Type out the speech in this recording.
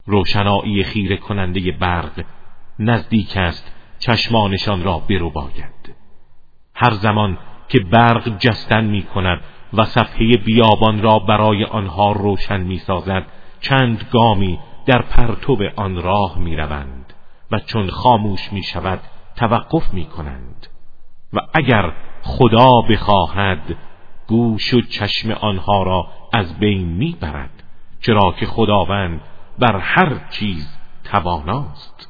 روشنایی خیره کننده برق نزدیک است چشمانشان را برباید. هر زمان که برق جستن می کند و صفحه بیابان را برای آنها روشن می سازد، چند گامی در پرتو آن راه می روند و چون خاموش می شود توقف می کنند. و اگر خدا بخواهد گوش و چشم آنها را از بین می برد، چرا که خداوند بر هر چیز تواناست.